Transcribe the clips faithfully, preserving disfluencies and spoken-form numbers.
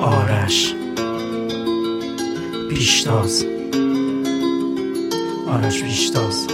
آرش پیشتاز آرش پیشتاز.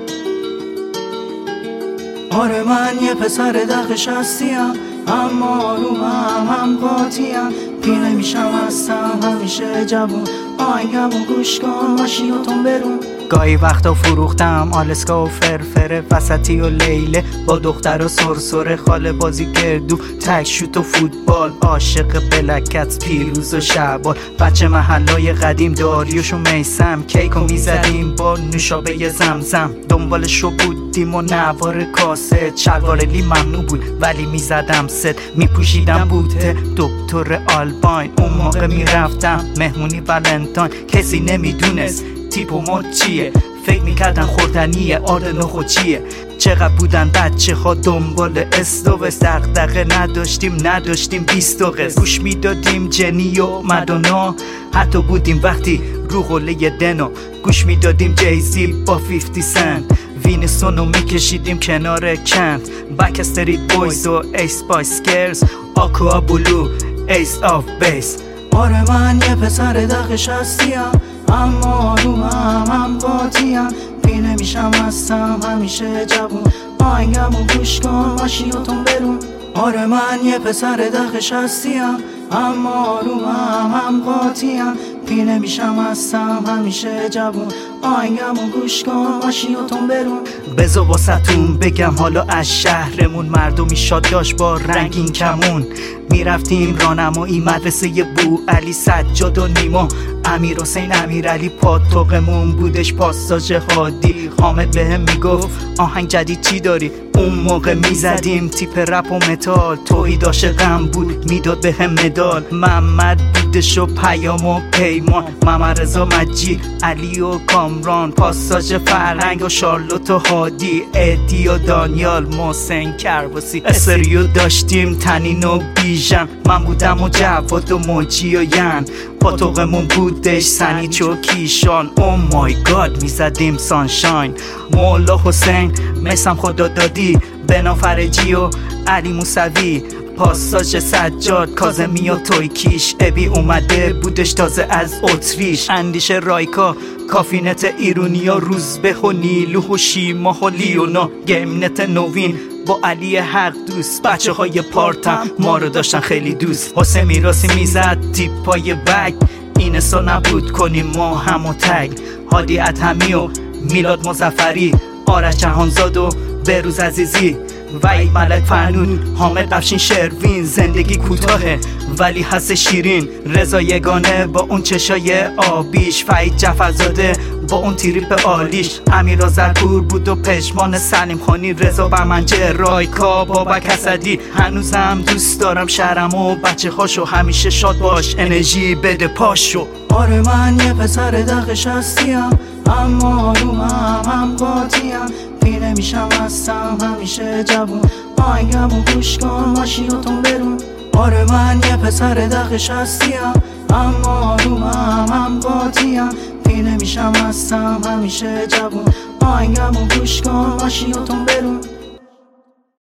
آره من یه پسر دق شستیم، اما آرومم هم قاطیم، پینه میشم هستم همیشه جوون، آهنگمو گوش کن ماشین و تون برون. گاهی وقتا فروختم آلسکا و فرفره، وسطی و لیله با دختر و سرسره، خاله بازی گردو تک شوت و فوتبال، عاشق بلکت پیروز و شعبان، بچه محلای قدیم داریوش و میسم، کیکو میزدیم با نوشابه زمزم، دنبالشو بودیم و نوار کاسه، شلوار لی ممنوع بود ولی میزدم ست، میپوشیدم بوته دکتر آلباین، اون موقع میرفتم مهمونی ولنتاین، کسی نمیدونست تیپ و مد چیه، فکر میکردن خوردنیه آرد نخو چیه، چقدر بودن بچه ها دنبال استوس، دغدغه نداشتیم نداشتیم بیست و قص، گوش میدادیم جنی و مدونا، حتی بودیم وقتی رو قله دنو، گوش میدادیم جیزی با فیفتی سنت، وینسونو میکشیدیم کنار کند، بک استریت بویز و ایس بایس گرز، آکوا بلو ایس آف بیس. آره من یه پسر دق شستیم، اما آرومم هم قاطیم، پینه میشم هستم همیشه جوون، آهنگمو گوش کن ماشین و تون برون. آره من یه پسر دق شستیم، اما آرومم هم قاطیم، پینه میشم هستم همیشه جوون، آهنگمو گوش کن ماشین و تون برون. بزا واسطون بگم حالا از شهرمون، مردمی شاد داشت با رنگین کمون، میرفتیم راهنمایی مدرسه بو علی، سجاد و نیما، امیر حسین امیرعلی، پاتوقمون بودش پاساژ هادی، حامد بهم میگفت آهنگ جدید چی داری، اون موقع میزدیم تیپ رپ و متال، توحید عاشقم بود میداد بهم مدال، محمد بودش و پیام و پیمان، محمد رضا مجید، علی و کامران، پاساژ فرهنگ و شارلوت و هادی، ادی و دانیال، محسن کرباسی، استریو داشتیم تنین و بیژن، من بودم و جواد و موجی و ین، پاتوقمون بودش سنیچ و کیشان، او مای گاد میزدیم سانشاین، مولا حسین، میسم خدا دادی، بنا فرجی و علی موسوی، پاساژ سجاد، کاظمی و تویکیش، ابی اومده بودش تازه از اتریش، اندیشه رایکا، کافینت ایرونیا، روزبه و نیلو و شیما و لیونا، گیمنت نوین با علی حق دوست، بچه های پارتم ما رو داشتن خیلی دوست، حسین میراسی میزد تیپای بگ، این سا نبود کنیم ما همو تگ، هادی ادهمی و میلاد مظفری، آرش جهانزاد و بروز عزیزی، وحید ملک فرنود، حامد افشین شروین، زندگی کوتاهه ولی هست شیرین، رضا یگانه با اون چشای آبیش، فرید جعفرزاده با اون تریپ عالیش، امیر زرپور بود و پشمان، سلیم خانی، رضا بمنجه، رایکا، بابک اسدی، هنوزم دوست دارم شهرم و بچه هاشو، همیشه شاد باش انرژی بده پاشو. آره من یه پسر دق شستیم، اما آرومم هم قاطیم، پینه میشم هستم همیشه جوون، آهنگمو گوش کن ماشین و تون برون. آره من یه پسر دق شستیم، اما آرومم هم قاطیم، پینه میشم هستم همیشه جوون، آهنگمو گوش کن ماشین و تون برون.